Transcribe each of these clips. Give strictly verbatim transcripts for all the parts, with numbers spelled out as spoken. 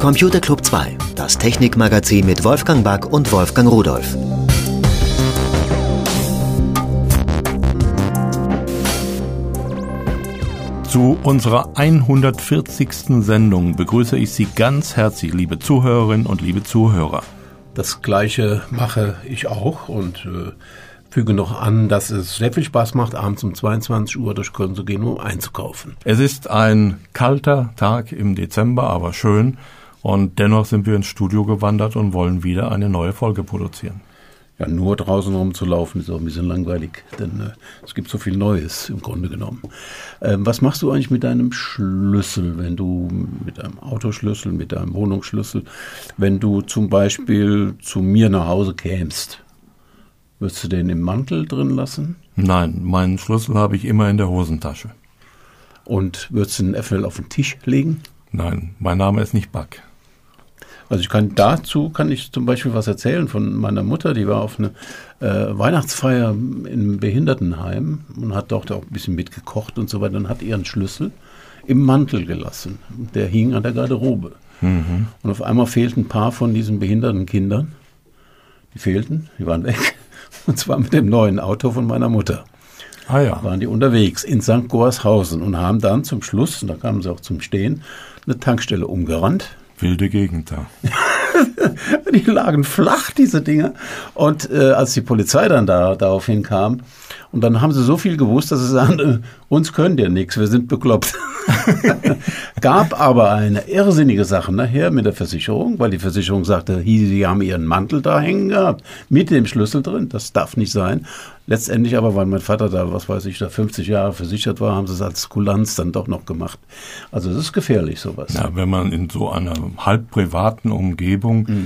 Computer Club zwei, das Technikmagazin mit Wolfgang Back und Wolfgang Rudolph. Zu unserer hundertvierzigsten Sendung begrüße ich Sie ganz herzlich, liebe Zuhörerinnen und liebe Zuhörer. Das Gleiche mache ich auch und äh, füge noch an, dass es sehr viel Spaß macht, abends um zweiundzwanzig Uhr durch Köln zu gehen, um einzukaufen. Es ist ein kalter Tag im Dezember, aber schön. Und dennoch sind wir ins Studio gewandert und wollen wieder eine neue Folge produzieren. Ja, nur draußen rumzulaufen ist auch ein bisschen langweilig, denn äh, es gibt so viel Neues im Grunde genommen. Ähm, was machst du eigentlich mit deinem Schlüssel, wenn du mit deinem Autoschlüssel, mit deinem Wohnungsschlüssel, wenn du zum Beispiel zu mir nach Hause kämst? Würdest du den im Mantel drin lassen? Nein, meinen Schlüssel habe ich immer in der Hosentasche. Und würdest du den eventuell auf den Tisch legen? Nein, mein Name ist nicht Back. Also ich kann dazu kann ich zum Beispiel was erzählen von meiner Mutter, die war auf eine äh, Weihnachtsfeier im Behindertenheim und hat dort auch ein bisschen mitgekocht und so weiter und hat ihren Schlüssel im Mantel gelassen. Der hing an der Garderobe. Mhm. Und auf einmal fehlten ein paar von diesen behinderten Kindern. Die fehlten, die waren weg. Und zwar mit dem neuen Auto von meiner Mutter. Ah ja. Waren die unterwegs in Sankt Goarshausen und haben dann zum Schluss, und da kamen sie auch zum Stehen, eine Tankstelle umgerannt. Wilde Gegend da. Die lagen flach, diese Dinger. Und äh, als die Polizei dann da daraufhin kam, und dann haben sie so viel gewusst, dass sie sagen, äh, uns könnt ihr nichts, wir sind bekloppt. Gab aber eine irrsinnige Sache nachher mit der Versicherung, weil die Versicherung sagte, sie haben ihren Mantel da hängen gehabt, mit dem Schlüssel drin, das darf nicht sein. Letztendlich aber, weil mein Vater da, was weiß ich, da fünfzig Jahre versichert war, haben sie es als Kulanz dann doch noch gemacht. Also es ist gefährlich, sowas. Ja, wenn man in so einer halb privaten Umgebung mhm.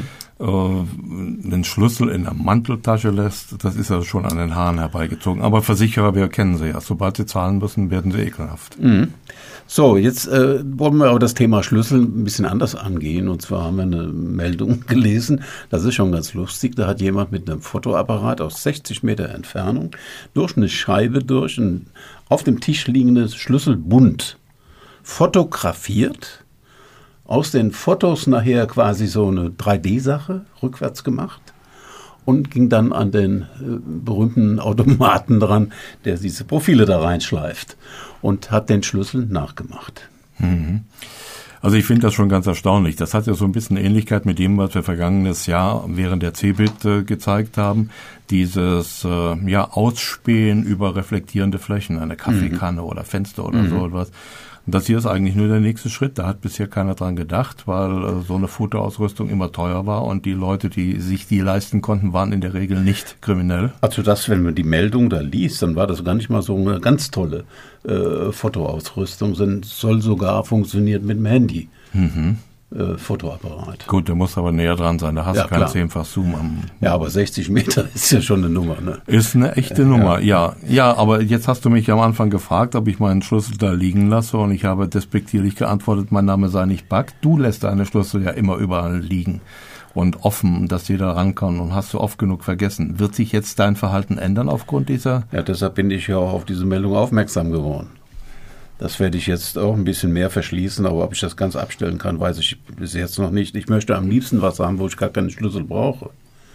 äh, den Schlüssel in der Manteltasche lässt, das ist ja schon an den Haaren herbeigezogen. Aber Versicherer, wir kennen sie ja. Sobald sie zahlen müssen, werden sie ekelhaft. Mhm. So, jetzt äh, wollen wir aber das Thema Schlüssel ein bisschen anders angehen. Und zwar haben wir eine Meldung gelesen, das ist schon ganz lustig, da hat jemand mit einem Fotoapparat aus sechzig Meter Entfernung durch eine Scheibe durch ein auf dem Tisch liegendes Schlüsselbund fotografiert, aus den Fotos nachher quasi so eine drei D-Sache rückwärts gemacht und ging dann an den äh, berühmten Automaten dran, der diese Profile da reinschleift und hat den Schlüssel nachgemacht. Mhm. Also ich finde das schon ganz erstaunlich. Das hat ja so ein bisschen Ähnlichkeit mit dem, was wir vergangenes Jahr während der CeBIT äh, gezeigt haben. Dieses äh, ja Ausspähen über reflektierende Flächen, eine Kaffeekanne mhm. oder Fenster oder mhm. so etwas. Und das hier ist eigentlich nur der nächste Schritt. Da hat bisher keiner dran gedacht, weil äh, so eine Fotoausrüstung immer teuer war und die Leute, die sich die leisten konnten, waren in der Regel nicht kriminell. Also das, wenn man die Meldung da liest, dann war das gar nicht mal so eine ganz tolle äh, Fotoausrüstung, sondern soll sogar funktionieren mit dem Handy. Mhm. Äh, Fotoapparat. Gut, der muss aber näher dran sein, da hast ja, du keinen zehnfach Zoom am... Ja, aber sechzig Meter ist ja schon eine Nummer, ne? Ist eine echte ja, Nummer, ja. ja. Ja, aber jetzt hast du mich am Anfang gefragt, ob ich meinen Schlüssel da liegen lasse und ich habe despektierlich geantwortet, mein Name sei nicht Back. Du lässt deine Schlüssel ja immer überall liegen und offen, dass jeder ran kann und hast du oft genug vergessen. Wird sich jetzt dein Verhalten ändern aufgrund dieser... Ja, deshalb bin ich ja auch auf diese Meldung aufmerksam geworden. Das werde ich jetzt auch ein bisschen mehr verschließen, aber ob ich das ganz abstellen kann, weiß ich bis jetzt noch nicht. Ich möchte am liebsten was haben, wo ich gar keinen Schlüssel brauche.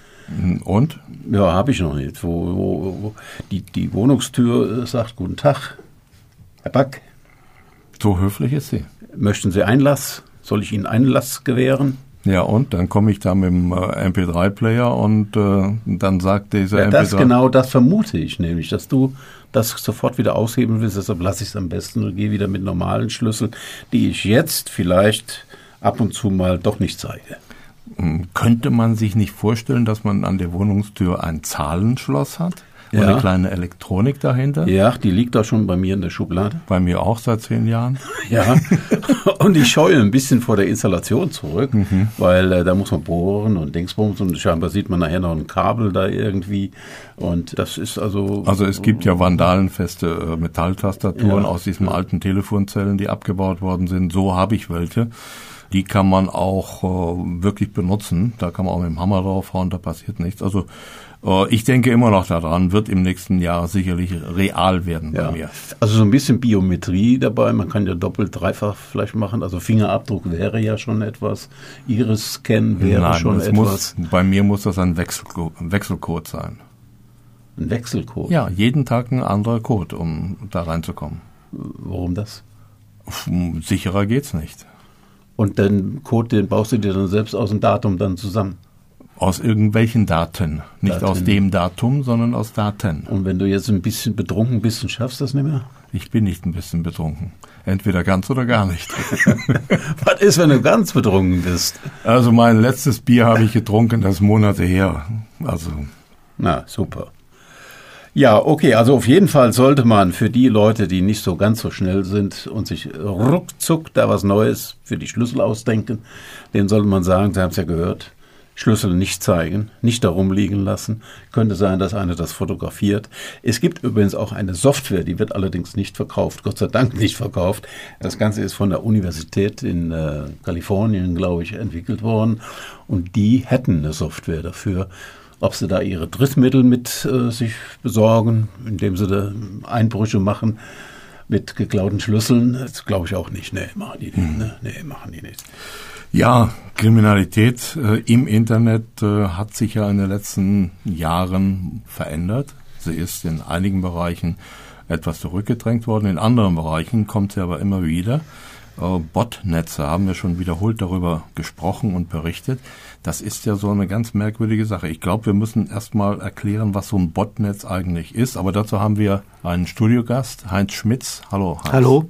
Und? Ja, habe ich noch nicht. Wo, wo, wo die, die Wohnungstür sagt, guten Tag, Herr Back. So höflich ist sie. Möchten Sie Einlass? Soll ich Ihnen Einlass gewähren? Ja, und dann komme ich da mit dem äh, M P drei Player und äh, dann sagt dieser ja, M P drei... Das genau, das vermute ich nämlich, dass du das sofort wieder ausheben willst, deshalb lasse ich es am besten und gehe wieder mit normalen Schlüsseln, die ich jetzt vielleicht ab und zu mal doch nicht zeige. Könnte man sich nicht vorstellen, dass man an der Wohnungstür ein Zahlenschloss hat? Und ja. eine kleine Elektronik dahinter? Ja, die liegt da schon bei mir in der Schublade. Bei mir auch seit zehn Jahren. Ja, und ich scheue ein bisschen vor der Installation zurück, mhm. weil äh, da muss man bohren und Dingsbums und scheinbar sieht man nachher noch ein Kabel da irgendwie und das ist also... Also es gibt ja vandalenfeste äh, Metalltastaturen ja. aus diesen alten Telefonzellen, die abgebaut worden sind. So habe ich welche. Die kann man auch äh, wirklich benutzen. Da kann man auch mit dem Hammer draufhauen, da passiert nichts. Also Ich denke immer noch daran, wird im nächsten Jahr sicherlich real werden bei ja. mir. Also so ein bisschen Biometrie dabei, man kann ja doppelt, dreifach vielleicht machen, also Fingerabdruck wäre ja schon etwas, Iris-Scan wäre Nein, schon es etwas. Muss, bei mir muss das ein Wechselcode, ein Wechselcode sein. Ein Wechselcode? Ja, jeden Tag ein anderer Code, um da reinzukommen. Warum das? Sicherer geht's nicht. Und den Code, den baust du dir dann selbst aus dem Datum dann zusammen? Aus irgendwelchen Daten. Nicht Daten. Aus dem Datum, sondern aus Daten. Und wenn du jetzt ein bisschen betrunken bist, schaffst du das nicht mehr? Ich bin nicht ein bisschen betrunken. Entweder ganz oder gar nicht. Was ist, wenn du ganz betrunken bist? Also mein letztes Bier habe ich getrunken, das ist Monate her. Also. Na, super. Ja, okay, also auf jeden Fall sollte man für die Leute, die nicht so ganz so schnell sind und sich ruckzuck da was Neues für die Schlüssel ausdenken, denen sollte man sagen, Sie haben es ja gehört, Schlüssel nicht zeigen, nicht darum liegen lassen. Könnte sein, dass einer das fotografiert. Es gibt übrigens auch eine Software, die wird allerdings nicht verkauft, Gott sei Dank nicht verkauft. Das Ganze ist von der Universität in äh, Kalifornien, glaube ich, entwickelt worden. Und die hätten eine Software dafür. Ob sie da ihre Drittmittel mit äh, sich besorgen, indem sie da Einbrüche machen mit geklauten Schlüsseln, das glaube ich auch nicht. Nee, machen die nicht. Hm. Ne? Nee, machen die nicht. Ja, Kriminalität äh, im Internet äh, hat sich ja in den letzten Jahren verändert. Sie ist in einigen Bereichen etwas zurückgedrängt worden, in anderen Bereichen kommt sie aber immer wieder. Äh, Botnetze haben wir schon wiederholt darüber gesprochen und berichtet. Das ist ja so eine ganz merkwürdige Sache. Ich glaube, wir müssen erstmal erklären, was so ein Botnetz eigentlich ist. Aber dazu haben wir einen Studiogast, Heinz Schmitz. Hallo, Heinz. Hallo.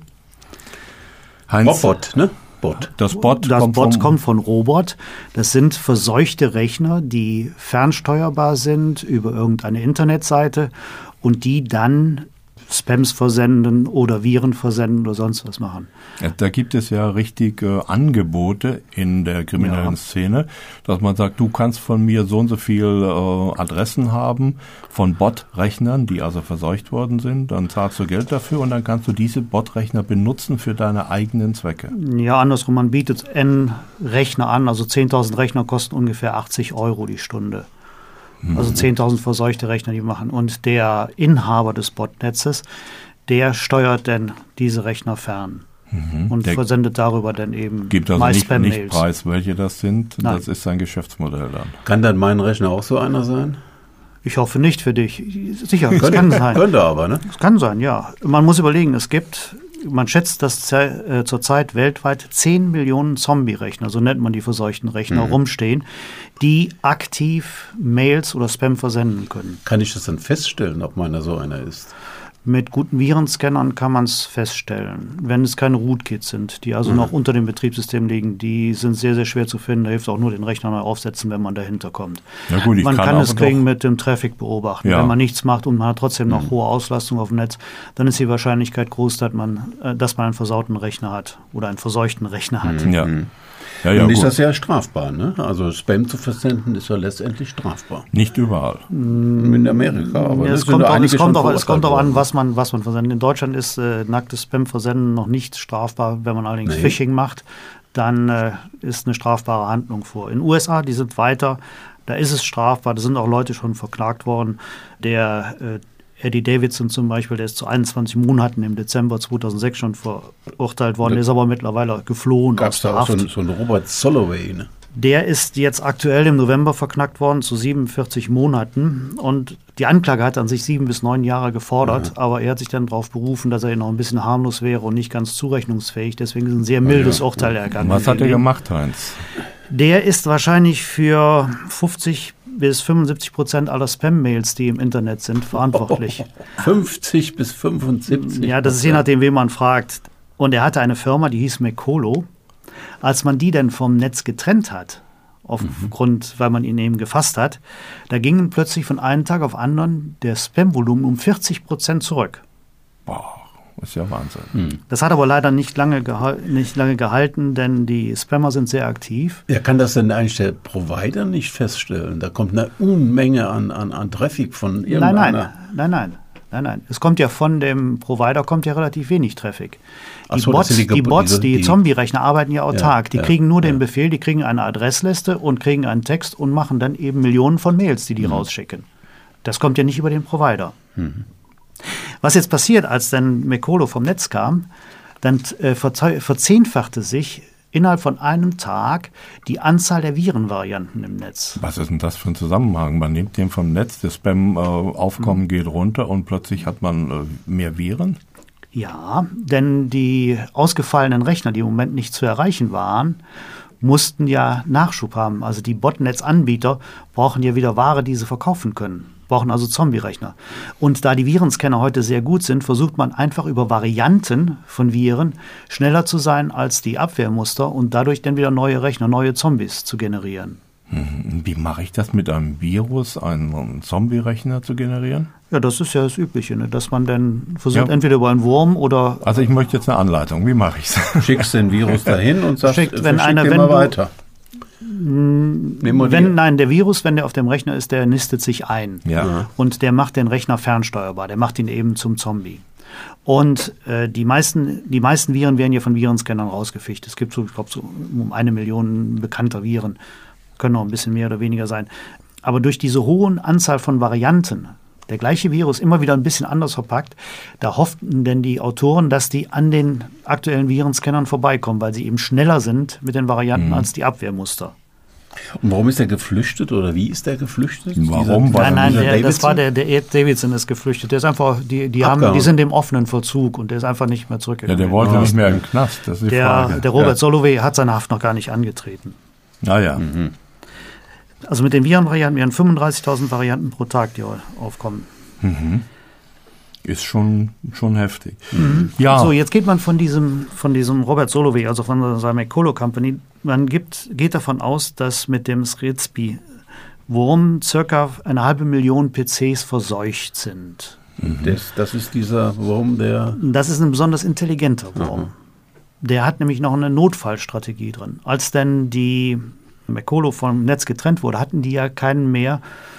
Heinz, Bot, ne? Bot. Das Bot, das kommt, Bot vom, kommt von Robot. Das sind verseuchte Rechner, die fernsteuerbar sind über irgendeine Internetseite und die dann Spams versenden oder Viren versenden oder sonst was machen. Ja, da gibt es ja richtig äh, Angebote in der kriminellen ja. Szene, dass man sagt, du kannst von mir so und so viel äh, Adressen haben von Bot-Rechnern, die also verseucht worden sind, dann zahlst du Geld dafür und dann kannst du diese Bot-Rechner benutzen für deine eigenen Zwecke. Ja, andersrum, man bietet N Rechner an, also zehntausend Rechner kosten ungefähr achtzig Euro die Stunde. Also zehntausend verseuchte Rechner, die machen. Und der Inhaber des Botnetzes, der steuert dann diese Rechner fern mhm. und der versendet darüber dann eben gibt also nicht, nicht Preis, welche das sind. Nein. Das ist sein Geschäftsmodell dann. Kann dann mein Rechner auch so einer sein? Ich hoffe nicht für dich. Sicher, es kann sein. Könnte aber, ne? Es kann sein, ja. Man muss überlegen, es gibt... Man schätzt, dass äh, zurzeit weltweit zehn Millionen Zombie-Rechner, so nennt man die verseuchten Rechner, mhm. rumstehen, die aktiv Mails oder Spam versenden können. Kann ich das dann feststellen, ob meiner so einer ist? Mit guten Virenscannern kann man es feststellen, wenn es keine Rootkits sind, die also mhm. noch unter dem Betriebssystem liegen. Die sind sehr, sehr schwer zu finden. Da hilft auch nur den Rechner neu aufsetzen, wenn man dahinter kommt. Ja gut, ich man kann, kann es kriegen doch. mit dem Traffic beobachten. Ja. Wenn man nichts macht und man hat trotzdem noch mhm. hohe Auslastung auf dem Netz, dann ist die Wahrscheinlichkeit groß, dass man, äh, dass man einen versauten Rechner hat oder einen verseuchten Rechner hat. Mhm. Ja. Ja, ja, und ist gut. Das ja strafbar, ne? Also Spam zu versenden ist ja letztendlich strafbar. Nicht überall. In Amerika, aber ja, es, kommt auch, es kommt auch, es kommt auch an, was man, was man versendet. In Deutschland ist äh, nacktes Spam-Versenden noch nicht strafbar. Wenn man allerdings nee. Phishing macht, dann äh, ist eine strafbare Handlung vor. In den U S A, die sind weiter, da ist es strafbar. Da sind auch Leute schon verklagt worden. Der äh, Eddie Davidson zum Beispiel, der ist zu einundzwanzig Monaten im Dezember zweitausendsechs schon verurteilt worden, der ist aber mittlerweile geflohen. Gab es da auch so einen, so einen Robert Soloway, ne? Der ist jetzt aktuell im November verknackt worden zu siebenundvierzig Monaten und die Anklage hat an sich sieben bis neun Jahre gefordert, ja. aber er hat sich dann darauf berufen, dass er noch ein bisschen harmlos wäre und nicht ganz zurechnungsfähig, deswegen ist ein sehr mildes ja. Urteil ergangen. Was hat er gemacht, Heinz? Der ist wahrscheinlich für fünfzig bis fünfundsiebzig Prozent aller Spam-Mails, die im Internet sind, verantwortlich. fünfzig bis fünfundsiebzig? Ja, das ist je nachdem, wen man fragt. Und er hatte eine Firma, die hieß Mekolo. Als man die dann vom Netz getrennt hat, aufgrund, mhm. weil man ihn eben gefasst hat, da gingen plötzlich von einem Tag auf anderen der Spam-Volumen um vierzig Prozent zurück. Boah. Ist ja Wahnsinn. Hm. Das hat aber leider nicht lange, gehal- nicht lange gehalten, denn die Spammer sind sehr aktiv. Ja, kann das denn eigentlich der Provider nicht feststellen? Da kommt eine Unmenge an, an, an Traffic von irgendeiner... Nein, nein, nein, nein, nein, nein. Es kommt ja von dem Provider kommt ja relativ wenig Traffic. Die so, Bots, die, die, Bots, die, die Zombie-Rechner arbeiten ja autark. Ja, die ja, kriegen nur ja. den Befehl, die kriegen eine Adressliste und kriegen einen Text und machen dann eben Millionen von Mails, die die mhm. rausschicken. Das kommt ja nicht über den Provider. Mhm. Was jetzt passiert, als dann Mekolo vom Netz kam, dann äh, verzehnfachte sich innerhalb von einem Tag die Anzahl der Virenvarianten im Netz. Was ist denn das für ein Zusammenhang? Man nimmt den vom Netz, das Spam-Aufkommen äh, mhm. geht runter und plötzlich hat man äh, mehr Viren? Ja, denn die ausgefallenen Rechner, die im Moment nicht zu erreichen waren, mussten ja Nachschub haben. Also die Botnetz-Anbieter brauchen ja wieder Ware, die sie verkaufen können. Brauchen also Zombie-Rechner. Und da die Virenscanner heute sehr gut sind, versucht man einfach über Varianten von Viren schneller zu sein als die Abwehrmuster und dadurch dann wieder neue Rechner, neue Zombies zu generieren. Wie mache ich das mit einem Virus, einen Zombie-Rechner zu generieren? Ja, das ist ja das Übliche, ne? Dass man dann versucht, ja. entweder über einen Wurm oder... Also ich möchte jetzt eine Anleitung. Wie mache ich es? Schickst den Virus dahin und sagst, Schickt, wenn einer, wenn wenn mal du, weiter. Wenn, nein, der Virus, wenn der auf dem Rechner ist, der nistet sich ein. Ja. Und der macht den Rechner fernsteuerbar. Der macht ihn eben zum Zombie. Und äh, die, meisten, die meisten Viren werden ja von Virenscannern rausgefischt. Es gibt so, ich glaube, so um eine Million bekannter Viren. Können noch ein bisschen mehr oder weniger sein. Aber durch diese hohe Anzahl von Varianten, der gleiche Virus immer wieder ein bisschen anders verpackt, da hofften denn die Autoren, dass die an den aktuellen Virenscannern vorbeikommen, weil sie eben schneller sind mit den Varianten mhm. als die Abwehrmuster. Und warum ist er geflüchtet oder wie ist er geflüchtet? Warum? Dieser, nein, nein, der, das war der, der Ed Davidson ist geflüchtet. Der ist einfach, die, die, haben, die sind im offenen Vollzug und der ist einfach nicht mehr zurückgekommen. Ja, der wollte nicht mehr im Knast, das ist die der, Frage. Der Robert ja. Soloway hat seine Haft noch gar nicht angetreten. Ah ja. Mhm. Also mit den Virenvarianten, wir haben fünfunddreißigtausend Varianten pro Tag, die aufkommen. Mhm. Ist schon, schon heftig. Mhm. Ja. So, jetzt geht man von diesem, von diesem Robert Soloway, also von seiner Mekolo Company, man gibt, geht davon aus, dass mit dem Sritsby-Wurm circa eine halbe Million P Cs verseucht sind. Mhm. Das, das ist dieser Wurm, der... Das ist ein besonders intelligenter Wurm. Mhm. Der hat nämlich noch eine Notfallstrategie drin. Als dann die Mekolo vom Netz getrennt wurde, hatten die ja keinen mehr,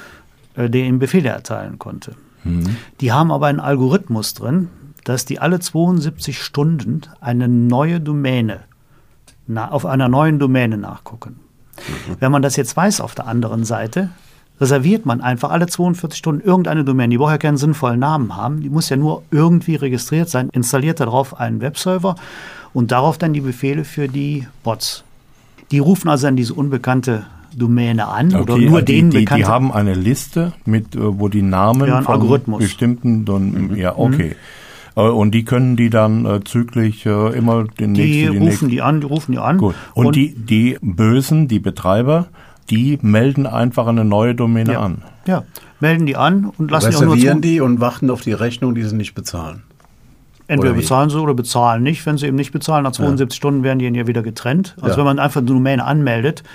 äh, der ihnen Befehle erteilen konnte. Mhm. Die haben aber einen Algorithmus drin, dass die alle zweiundsiebzig Stunden eine neue Domäne, na, auf einer neuen Domäne nachgucken. Mhm. Wenn man das jetzt weiß auf der anderen Seite, reserviert man einfach alle zweiundvierzig Stunden irgendeine Domäne. Die braucht ja keinen sinnvollen Namen haben, die muss ja nur irgendwie registriert sein, installiert darauf einen Webserver und darauf dann die Befehle für die Bots. Die rufen also dann diese unbekannte Domäne an okay, oder nur die, den die, bekannten. Die haben eine Liste, mit, wo die Namen ja, von Algorithmus. bestimmten, mhm. ja, okay. Mhm. Und die können die dann äh, zügig äh, immer den die nächsten, rufen die nächsten. die an, die rufen die an. Gut. Und, und die, die Bösen, die Betreiber, die melden einfach eine neue Domäne ja. an. Ja, melden die an und lassen die auch nur reservieren die und warten auf die Rechnung, die sie nicht bezahlen. Entweder bezahlen sie oder bezahlen nicht. Wenn sie eben nicht bezahlen, nach zweiundsiebzig ja. Stunden werden die ja wieder getrennt. Also ja. wenn man einfach eine Domäne anmeldet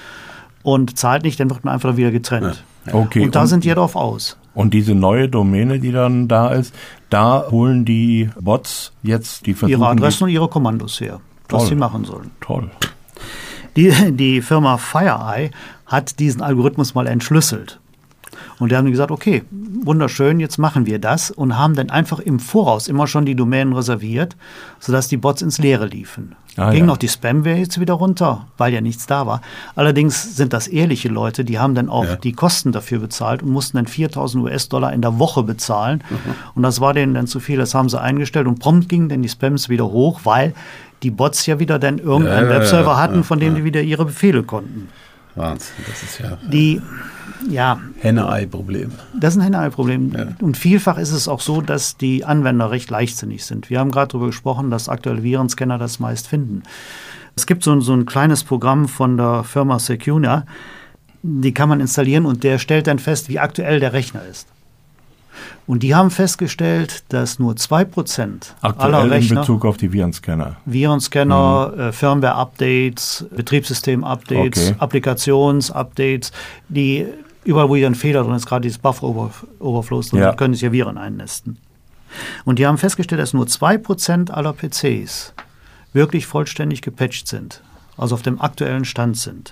und zahlt nicht, dann wird man einfach wieder getrennt. Ja. Okay. Und da und, sind die ja drauf aus. Und diese neue Domäne, die dann da ist, da holen die Bots jetzt die versuchen, ihre Adressen und ihre Kommandos her, was toll. sie machen sollen. Toll. Die, die Firma FireEye hat diesen Algorithmus mal entschlüsselt. Und die haben gesagt, okay, wunderschön, jetzt machen wir das und haben dann einfach im Voraus immer schon die Domänen reserviert, sodass die Bots ins Leere liefen. Ah, Ging ja. noch die Spamware jetzt wieder runter, weil ja nichts da war. Allerdings sind das ehrliche Leute, die haben dann auch ja. die Kosten dafür bezahlt und mussten dann viertausend US-Dollar in der Woche bezahlen. Mhm. Und das war denen dann zu viel, das haben sie eingestellt und prompt gingen dann die Spams wieder hoch, weil die Bots ja wieder dann irgendeinen ja, Webserver ja, hatten, ja, von dem ja. die wieder ihre Befehle konnten. Wahnsinn, das ist ja... Die, ja... Henne-Ei-Problem. Das ist ein Henne-Ei-Problem. Ja. Und vielfach ist es auch so, dass die Anwender recht leichtsinnig sind. Wir haben gerade darüber gesprochen, dass aktuelle Virenscanner das meist finden. Es gibt so ein, so ein kleines Programm von der Firma Secuna, die kann man installieren und der stellt dann fest, wie aktuell der Rechner ist. Und die haben festgestellt, dass nur zwei Prozent aller Rechner, in Bezug auf die Virenscanner, Virenscanner, mhm. äh, Firmware-Updates, Betriebssystem-Updates, okay. Applikations-Updates, die überall, wo hier ein Fehler drin ist, gerade dieses Buffer-Overflows, ja. dann können sich ja Viren einnisten. Und die haben festgestellt, dass nur zwei Prozent aller P Cs wirklich vollständig gepatcht sind, also auf dem aktuellen Stand sind.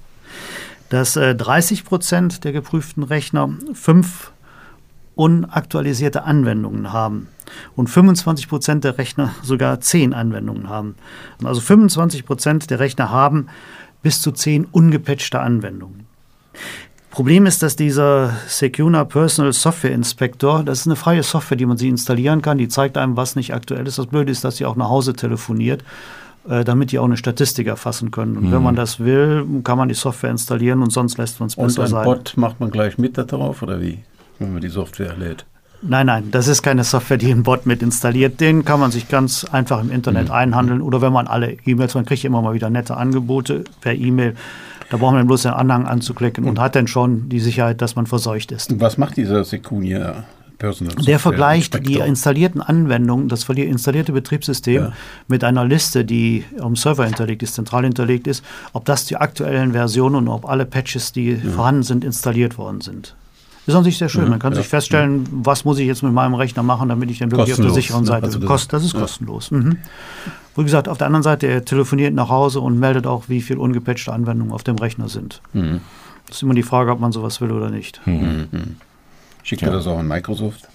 Dass äh, dreißig Prozent der geprüften Rechner fünf unaktualisierte Anwendungen haben und fünfundzwanzig Prozent der Rechner sogar zehn Anwendungen haben. Also fünfundzwanzig Prozent der Rechner haben bis zu zehn ungepatchte Anwendungen. Problem ist, dass dieser Secuna Personal Software Inspector, das ist eine freie Software, die man sich installieren kann, die zeigt einem, was nicht aktuell ist. Das Blöde ist, dass sie auch nach Hause telefoniert, äh, damit die auch eine Statistik erfassen können. Und mhm. wenn man das will, kann man die Software installieren und sonst lässt man es besser sein. Und ein Bot macht man gleich mit da drauf oder wie, wenn man die Software lädt? Nein, nein, das ist keine Software, die ein Bot mit installiert. Den kann man sich ganz einfach im Internet mhm. einhandeln. Oder wenn man alle E-Mails, man kriegt immer mal wieder nette Angebote per E-Mail. Da braucht man bloß den Anhang anzuklicken und, und hat dann schon die Sicherheit, dass man verseucht ist. Und was macht dieser Secuna Personal Software? Der vergleicht die installierten Anwendungen, das installierte Betriebssystem ja. mit einer Liste, die am Server hinterlegt ist, zentral hinterlegt ist, ob das die aktuellen Versionen und ob alle Patches, die ja. vorhanden sind, installiert worden sind. Das ist an sich sehr schön. Man kann ja, sich feststellen, ja. was muss ich jetzt mit meinem Rechner machen, damit ich dann wirklich kostenlos, auf der sicheren Seite bin. Also das ist ja. kostenlos. Mhm. Wie gesagt, auf der anderen Seite, er telefoniert nach Hause und meldet auch, wie viele ungepatchte Anwendungen auf dem Rechner sind. Mhm. Das ist immer die Frage, ob man sowas will oder nicht. Mhm. Schickt ja. er das auch an Microsoft?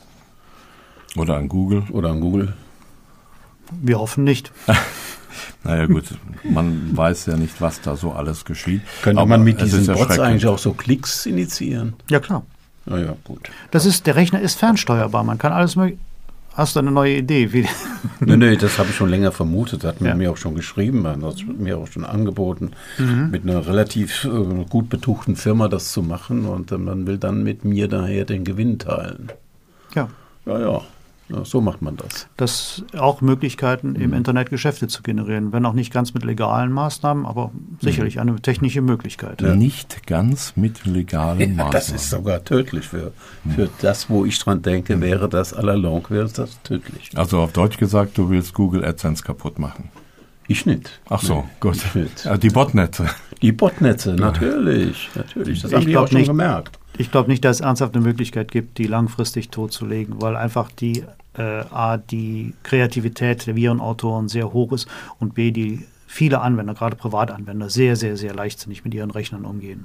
Oder an Google? Oder an Google? Wir hoffen nicht. Naja gut, man weiß ja nicht, was da so alles geschieht. Könnte man mit diesen ja Bots eigentlich auch so Klicks initiieren? Ja, klar. Na ja, gut. Das ist, der Rechner ist fernsteuerbar. Man kann alles mögliche. Hast du eine neue Idee? Wie nee, nee, das habe ich schon länger vermutet. Das hat man ja. mir auch schon geschrieben. Man hat mir auch schon angeboten, mhm. mit einer relativ äh, gut betuchten Firma das zu machen. Und äh, man will dann mit mir daher den Gewinn teilen. Ja. Ja, ja. Ja, so macht man das. Das auch Möglichkeiten, im mhm. Internet Geschäfte zu generieren. Wenn auch nicht ganz mit legalen Maßnahmen, aber sicherlich mhm. eine technische Möglichkeit. Ja. Nicht ganz mit legalen ja, Maßnahmen. Das ist sogar tödlich. Für, mhm. für das, wo ich dran denke, mhm. wäre das à la longue, wäre das tödlich. Also auf Deutsch gesagt, du willst Google AdSense kaputt machen. Ich nicht. Ach so, nee, gut. Ja, die Botnetze. Die Botnetze, natürlich. natürlich. Das ich haben die auch schon nicht, gemerkt. Ich glaube nicht, dass es ernsthaft eine Möglichkeit gibt, die langfristig totzulegen, weil einfach die äh, A, die Kreativität der Virenautoren sehr hoch ist und B, die viele Anwender, gerade Privatanwender, sehr, sehr, sehr leichtsinnig mit ihren Rechnern umgehen.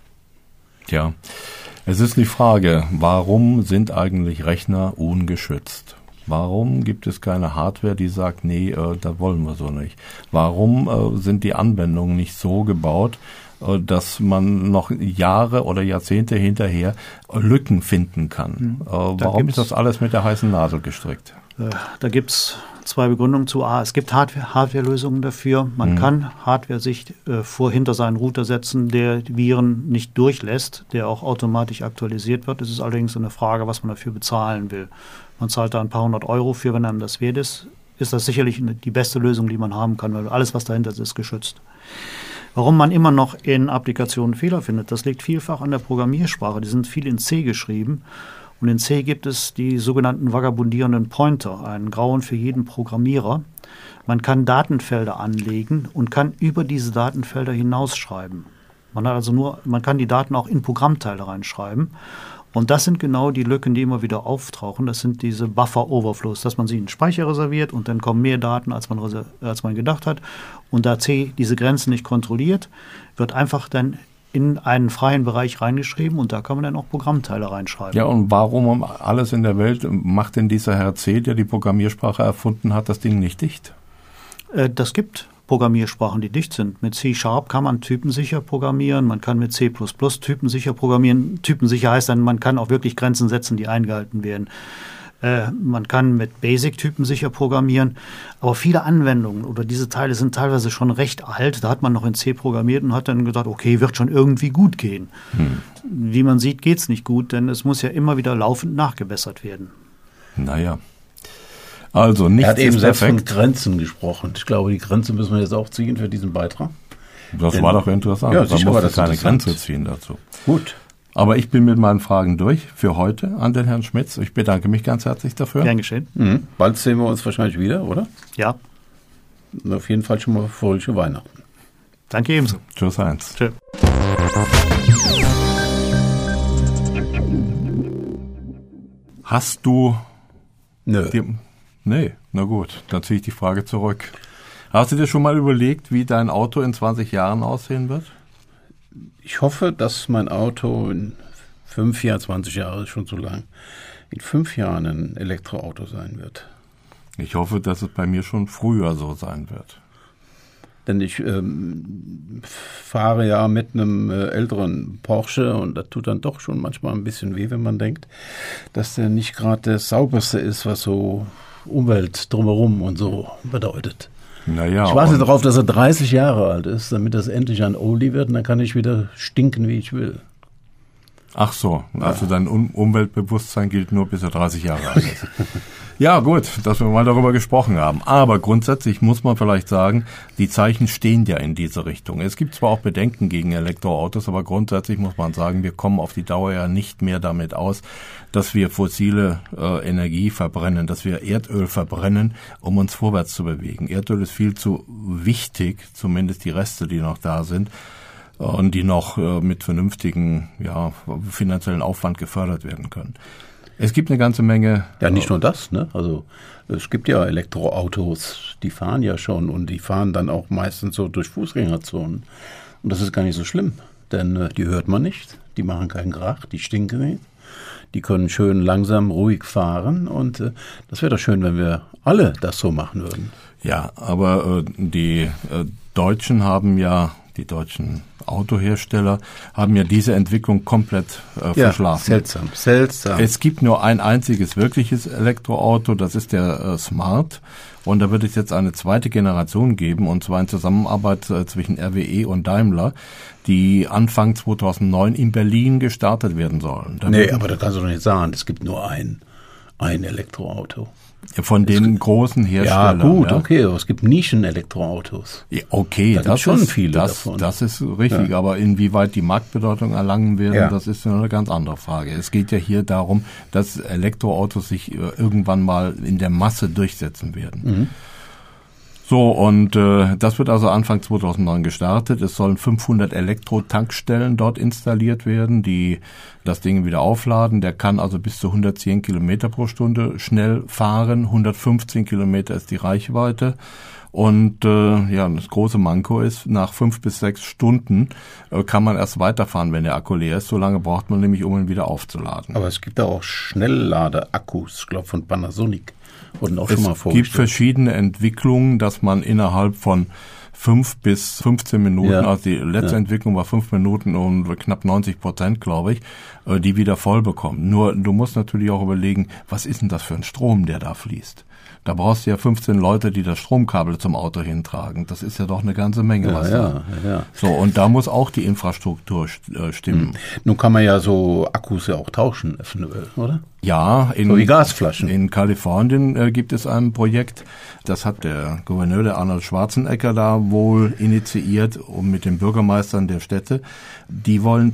Tja, es ist die Frage, warum sind eigentlich Rechner ungeschützt? Warum gibt es keine Hardware, die sagt, nee, äh, das wollen wir so nicht? Warum äh, sind die Anwendungen nicht so gebaut, äh, dass man noch Jahre oder Jahrzehnte hinterher Lücken finden kann? Mhm. Äh, warum ist das alles mit der heißen Nadel gestrickt? Äh, da gibt es zwei Begründungen zu. A, es gibt Hardware, Hardware-Lösungen dafür. Man mhm. kann Hardware sich äh, vor hinter seinen Router setzen, der die Viren nicht durchlässt, der auch automatisch aktualisiert wird. Es ist allerdings eine Frage, was man dafür bezahlen will. Man zahlt da ein paar hundert Euro für, wenn einem das wert ist. Ist das sicherlich die beste Lösung, die man haben kann, weil alles, was dahinter ist, ist geschützt. Warum man immer noch in Applikationen Fehler findet, das liegt vielfach an der Programmiersprache. Die sind viel in C geschrieben. Und in C gibt es die sogenannten vagabundierenden Pointer, einen grauen für jeden Programmierer. Man kann Datenfelder anlegen und kann über diese Datenfelder hinausschreiben. Man hat also nur, man kann die Daten auch in Programmteile reinschreiben. Und das sind genau die Lücken, die immer wieder auftauchen. Das sind diese Buffer-Overflows, dass man sie in den Speicher reserviert und dann kommen mehr Daten, als man, als man gedacht hat. Und da C diese Grenzen nicht kontrolliert, wird einfach dann in einen freien Bereich reingeschrieben und da kann man dann auch Programmteile reinschreiben. Ja, und warum um alles in der Welt macht denn dieser Herr C., der die Programmiersprache erfunden hat, das Ding nicht dicht? Äh, das gibt Programmiersprachen, die dicht sind. Mit C Sharp kann man typensicher programmieren, man kann mit C plus plus typensicher programmieren. Typensicher heißt dann, man kann auch wirklich Grenzen setzen, die eingehalten werden. Äh, man kann mit Basic typensicher programmieren, aber viele Anwendungen oder diese Teile sind teilweise schon recht alt. Da hat man noch in C programmiert und hat dann gedacht, okay, wird schon irgendwie gut gehen. Hm. Wie man sieht, geht es nicht gut, denn es muss ja immer wieder laufend nachgebessert werden. Naja. Also nicht. Er hat eben selbst von Grenzen gesprochen. Ich glaube, die Grenze müssen wir jetzt auch ziehen für diesen Beitrag. Das Denn, war doch interessant. Ja, da musste keine Grenze ziehen dazu. Gut. Aber ich bin mit meinen Fragen durch für heute an den Herrn Schmitz. Ich bedanke mich ganz herzlich dafür. Gern geschehen. Mhm. Bald sehen wir uns wahrscheinlich wieder, oder? Ja. Und auf jeden Fall schon mal fröhliche Weihnachten. Danke ebenso. Tschüss, Heinz. Tschüss. Hast du... Nö. Die, nee, na gut, dann ziehe ich die Frage zurück. Hast du dir schon mal überlegt, wie dein Auto in zwanzig Jahren aussehen wird? Ich hoffe, dass mein Auto in fünf Jahren, zwanzig Jahre ist schon zu lang, in fünf Jahren ein Elektroauto sein wird. Ich hoffe, dass es bei mir schon früher so sein wird. Denn ich ähm, fahre ja mit einem äh, älteren Porsche und das tut dann doch schon manchmal ein bisschen weh, wenn man denkt, dass der nicht gerade das sauberste ist, was so Umwelt drumherum und so bedeutet. Naja, ich warte darauf, dass er dreißig Jahre alt ist, damit das endlich ein Oldie wird und dann kann ich wieder stinken, wie ich will. Ach so, also dein um- Umweltbewusstsein gilt nur, bis er dreißig Jahre alt ist. Ja gut, dass wir mal darüber gesprochen haben. Aber grundsätzlich muss man vielleicht sagen, die Zeichen stehen ja in diese Richtung. Es gibt zwar auch Bedenken gegen Elektroautos, aber grundsätzlich muss man sagen, wir kommen auf die Dauer ja nicht mehr damit aus, dass wir fossile äh, Energie verbrennen, dass wir Erdöl verbrennen, um uns vorwärts zu bewegen. Erdöl ist viel zu wichtig, zumindest die Reste, die noch da sind, und die noch äh, mit vernünftigen ja, finanziellen Aufwand gefördert werden können. Es gibt eine ganze Menge. Ja, nicht nur das, ne? Also es gibt ja Elektroautos, die fahren ja schon und die fahren dann auch meistens so durch Fußgängerzonen. Und das ist gar nicht so schlimm, denn äh, die hört man nicht, die machen keinen Krach, die stinken nicht. Die können schön langsam, ruhig fahren und äh, das wäre doch schön, wenn wir alle das so machen würden. Ja, aber äh, die äh, Deutschen haben ja, die deutschen Autohersteller haben ja diese Entwicklung komplett äh, ja, verschlafen. Seltsam, seltsam. Es gibt nur ein einziges wirkliches Elektroauto, das ist der äh, Smart. Und da wird es jetzt eine zweite Generation geben, und zwar in Zusammenarbeit äh, zwischen R W E und Daimler, die Anfang zweitausendneun in Berlin gestartet werden sollen. Da nee, aber das kannst du doch nicht sagen. Es gibt nur ein, ein Elektroauto. Von den es, großen Herstellern. Ja, gut, ja. okay, aber es gibt Nischen-Elektroautos. Ja, okay, da das schon ist, viele das, davon. Das ist richtig, ja. Aber inwieweit die Marktbedeutung erlangen werden, ja. Das ist eine ganz andere Frage. Es geht ja hier darum, dass Elektroautos sich irgendwann mal in der Masse durchsetzen werden. Mhm. So, und äh, das wird also Anfang zweitausendneun gestartet. Es sollen fünfhundert Elektro-Tankstellen dort installiert werden, die das Ding wieder aufladen. Der kann also bis zu hundertzehn Kilometer pro Stunde schnell fahren. hundertfünfzehn Kilometer ist die Reichweite. Und äh, ja, das große Manko ist, nach fünf bis sechs Stunden äh, kann man erst weiterfahren, wenn der Akku leer ist. So lange braucht man nämlich, um ihn wieder aufzuladen. Aber es gibt da auch Schnellladeakkus, ich glaube von Panasonic. Wurden auch es schon mal vorgestellt. gibt verschiedene Entwicklungen, dass man innerhalb von fünf bis fünfzehn Minuten, ja. Also die letzte ja. Entwicklung war fünf Minuten und knapp neunzig Prozent, glaube ich, die wieder voll bekommen. Nur du musst natürlich auch überlegen, was ist denn das für ein Strom, der da fließt? Da brauchst du ja fünfzehn Leute, die das Stromkabel zum Auto hintragen. Das ist ja doch eine ganze Menge. Ja, was ja, da. Ja, ja. So, und da muss auch die Infrastruktur äh, stimmen. Hm. Nun kann man ja so Akkus ja auch tauschen, oder? Ja, in, so wie Gasflaschen. In Kalifornien äh, gibt es ein Projekt, das hat der Gouverneur, der Arnold Schwarzenegger, da wohl initiiert, um mit den Bürgermeistern der Städte. Die wollen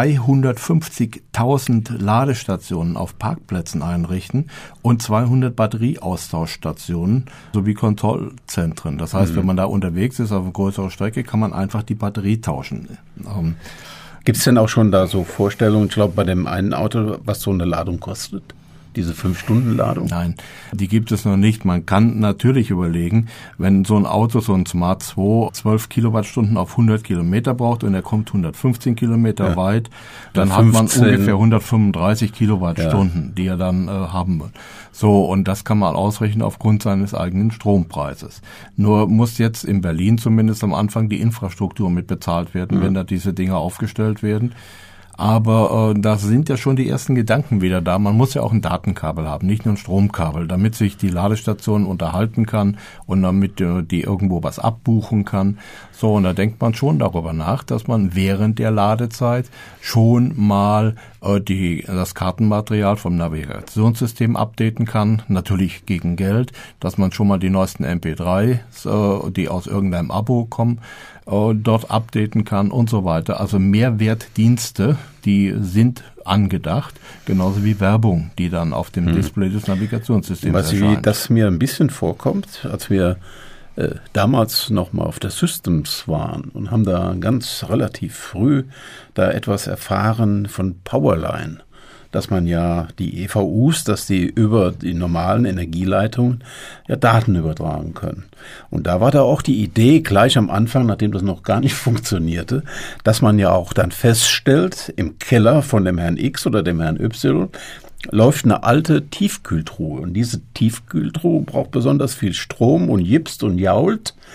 zweihundertfünfzigtausend Ladestationen auf Parkplätzen einrichten und zweihundert Batterieaustauschstationen sowie Kontrollzentren. Das heißt, mhm. wenn man da unterwegs ist auf einer größeren Strecke, kann man einfach die Batterie tauschen. Ähm, Gibt es denn auch schon da so Vorstellungen, ich glaube bei dem einen Auto, was so eine Ladung kostet? Diese fünf-Stunden-Ladung? Nein, die gibt es noch nicht. Man kann natürlich überlegen, wenn so ein Auto, so ein Smart zwei, zwölf Kilowattstunden auf hundert Kilometer braucht und er kommt hundertfünfzehn Kilometer ja. weit, dann hat man ungefähr hundertfünfunddreißig Kilowattstunden, ja. die er dann äh, haben will. So, und das kann man ausrechnen aufgrund seines eigenen Strompreises. Nur muss jetzt in Berlin zumindest am Anfang die Infrastruktur mit bezahlt werden, mhm. wenn da diese Dinger aufgestellt werden. Aber äh, da sind ja schon die ersten Gedanken wieder da. Man muss ja auch ein Datenkabel haben, nicht nur ein Stromkabel, damit sich die Ladestation unterhalten kann und damit äh, die irgendwo was abbuchen kann. So, und da denkt man schon darüber nach, dass man während der Ladezeit schon mal äh, die das Kartenmaterial vom Navigationssystem updaten kann, natürlich gegen Geld, dass man schon mal die neuesten M P drei, äh, die aus irgendeinem Abo kommen, dort updaten kann und so weiter. Also Mehrwertdienste, die sind angedacht, genauso wie Werbung, die dann auf dem hm. Display des Navigationssystems weißt erscheint. Wie das mir ein bisschen vorkommt, als wir äh, damals noch mal auf der Systems waren und haben da ganz relativ früh da etwas erfahren von Powerline, dass man ja die E V Us, dass die über die normalen Energieleitungen ja Daten übertragen können. Und da war da auch die Idee gleich am Anfang, nachdem das noch gar nicht funktionierte, dass man ja auch dann feststellt, im Keller von dem Herrn X oder dem Herrn Y läuft eine alte Tiefkühltruhe. Und diese Tiefkühltruhe braucht besonders viel Strom und jipst und jault.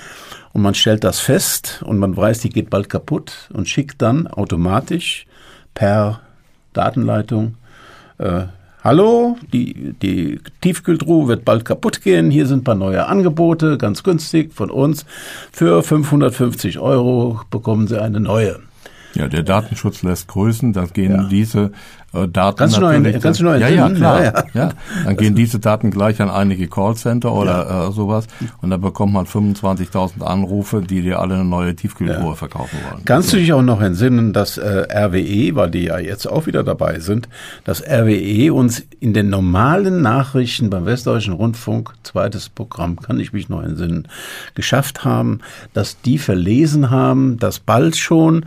und man stellt das fest und man weiß, die geht bald kaputt und schickt dann automatisch per Datenleitung, äh, hallo, die, die Tiefkühltruhe wird bald kaputt gehen, hier sind ein paar neue Angebote, ganz günstig von uns, für fünfhundertfünfzig Euro bekommen Sie eine neue. Ja, der Datenschutz lässt grüßen, dann gehen ja. diese äh, Daten kannst natürlich... Du noch, kannst du noch ja, ja, klar. Ja, ja. Ja, dann gehen diese Daten gleich an einige Callcenter oder ja. äh, sowas und dann bekommt man fünfundzwanzigtausend Anrufe, die dir alle eine neue Tiefkühltruhe ja. verkaufen wollen. Kannst so. du dich auch noch entsinnen, dass äh, R W E, weil die ja jetzt auch wieder dabei sind, dass R W E uns in den normalen Nachrichten beim Westdeutschen Rundfunk, zweites Programm, kann ich mich noch entsinnen, geschafft haben, dass die verlesen haben, dass bald schon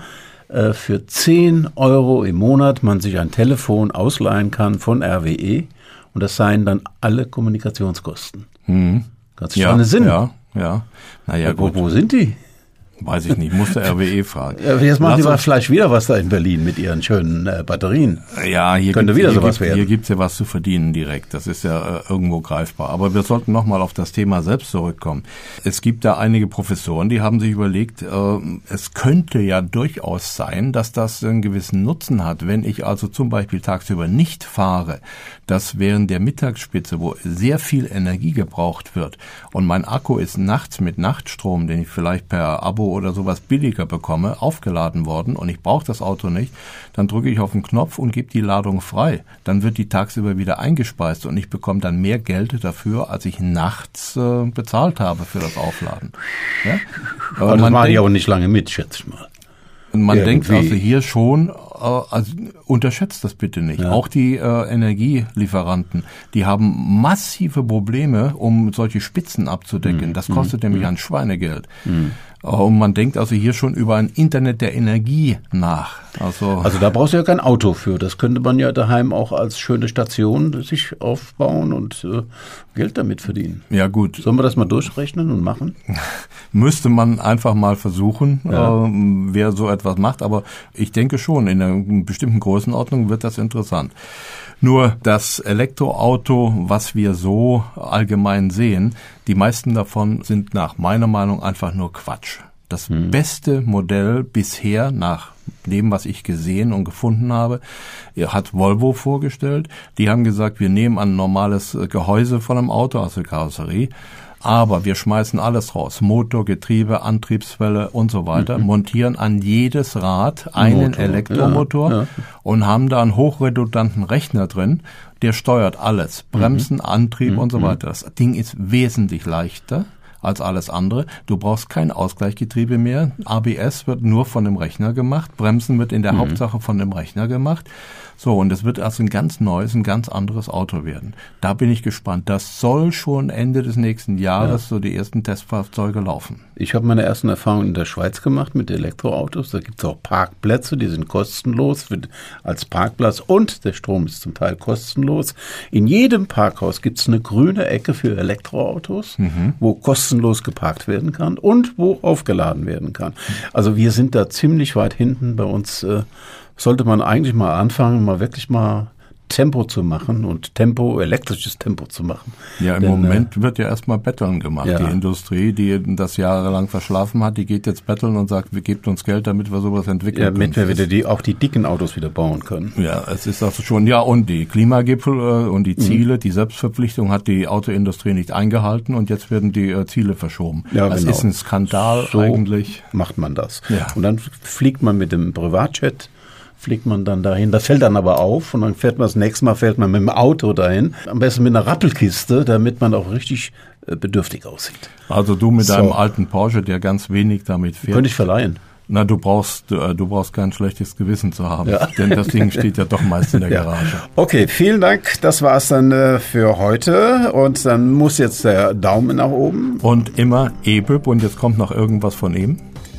für zehn Euro im Monat man sich ein Telefon ausleihen kann von R W E und das seien dann alle Kommunikationskosten. Hm. Kannst du ja, schon Sinn? Ja, ja. Naja, ja, wo, wo sind die? Weiß ich nicht, musste R W E fragen. Ja, jetzt machen Lass die vielleicht wieder was da in Berlin mit ihren schönen äh, Batterien. Ja, hier könnte wieder sowas gibt, werden. Hier gibt's ja was zu verdienen direkt. Das ist ja äh, irgendwo greifbar. Aber wir sollten nochmal auf das Thema selbst zurückkommen. Es gibt da einige Professoren, die haben sich überlegt, äh, es könnte ja durchaus sein, dass das einen gewissen Nutzen hat. Wenn ich also zum Beispiel tagsüber nicht fahre, dass während der Mittagsspitze, wo sehr viel Energie gebraucht wird und mein Akku ist nachts mit Nachtstrom, den ich vielleicht per Abo oder sowas billiger bekomme, aufgeladen worden und ich brauche das Auto nicht, dann drücke ich auf den Knopf und gebe die Ladung frei. Dann wird die tagsüber wieder eingespeist und ich bekomme dann mehr Geld dafür, als ich nachts äh, bezahlt habe für das Aufladen. Ja? Aber das mache ich auch nicht lange mit, schätze ich mal. Und man Irgendwie. denkt also hier schon, äh, also unterschätzt das bitte nicht. Ja. Auch die äh, Energielieferanten, die haben massive Probleme, um solche Spitzen abzudecken. Mhm. Das kostet mhm. nämlich ein Schweinegeld. Mhm. Und man denkt also hier schon über ein Internet der Energie nach. Also, also da brauchst du ja kein Auto für. Das könnte man ja daheim auch als schöne Station sich aufbauen und äh, Geld damit verdienen. Ja gut. Sollen wir das mal durchrechnen und machen? Müsste man einfach mal versuchen, ja. äh, wer so etwas macht. Aber ich denke schon, in einer bestimmten Größenordnung wird das interessant. Nur das Elektroauto, was wir so allgemein sehen, die meisten davon sind nach meiner Meinung einfach nur Quatsch. Das hm. beste Modell bisher, nach dem, was ich gesehen und gefunden habe, hat Volvo vorgestellt. Die haben gesagt, wir nehmen ein normales Gehäuse von einem Auto, also Karosserie, aber wir schmeißen alles raus. Motor, Getriebe, Antriebswelle und so weiter, mhm. montieren an jedes Rad einen Motor. Elektromotor ja, ja. und haben da einen hochredundanten Rechner drin, der steuert alles. Bremsen, mhm. Antrieb mhm. und so weiter. Das Ding ist wesentlich leichter als alles andere. Du brauchst kein Ausgleichsgetriebe mehr. A B S wird nur von dem Rechner gemacht. Bremsen wird in der mhm. Hauptsache von dem Rechner gemacht. So, und es wird also ein ganz neues, ein ganz anderes Auto werden. Da bin ich gespannt. Das soll schon Ende des nächsten Jahres ja. so die ersten Testfahrzeuge laufen. Ich habe meine ersten Erfahrungen in der Schweiz gemacht mit Elektroautos. Da gibt es auch Parkplätze, die sind kostenlos für, als Parkplatz und der Strom ist zum Teil kostenlos. In jedem Parkhaus gibt es eine grüne Ecke für Elektroautos, mhm. wo kostenlos geparkt werden kann und wo aufgeladen werden kann. Also wir sind da ziemlich weit hinten. Bei uns äh, sollte man eigentlich mal anfangen, mal wirklich mal Tempo zu machen und Tempo, elektrisches Tempo zu machen. Ja, im Denn, Moment äh, wird ja erstmal Betteln gemacht. Ja. Die Industrie, die das jahrelang verschlafen hat, die geht jetzt betteln und sagt, wir gebt uns Geld, damit wir sowas entwickeln ja, damit wir wieder die, auch die dicken Autos wieder bauen können. Ja, es ist also schon, ja, und die Klimagipfel äh, und die Ziele, mhm. die Selbstverpflichtung hat die Autoindustrie nicht eingehalten und jetzt werden die äh, Ziele verschoben. Ja, das genau. ist ein Skandal so eigentlich. Macht man das. Ja. Und dann fliegt man mit dem Privatjet fliegt man dann dahin, das fällt dann aber auf und dann fährt man das nächste Mal, fährt man mit dem Auto dahin, am besten mit einer Rappelkiste, damit man auch richtig äh, bedürftig aussieht. Also du mit so. deinem alten Porsche, der ganz wenig damit fährt. Könnte ich verleihen. Na, du brauchst, du, du brauchst kein schlechtes Gewissen zu haben, ja. denn das Ding steht ja doch meist in der ja. Garage. Okay, vielen Dank, das war's dann äh, für heute und dann muss jetzt der Daumen nach oben. Und immer E B U B und jetzt kommt noch irgendwas von ihm.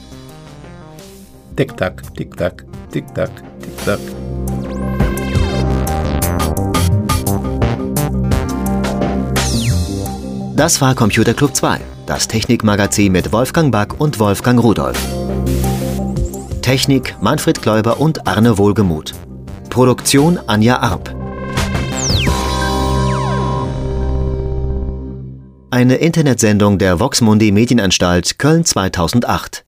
Tick-Tack, Tick-Tack, Tick-Tack, Tick-Tack. Das war Computer Club zwei, das Technikmagazin mit Wolfgang Back und Wolfgang Rudolf. Technik Manfred Kläuber und Arne Wohlgemuth. Produktion Anja Arp. Eine Internetsendung der Vox Mundi Medienanstalt Köln zweitausendacht.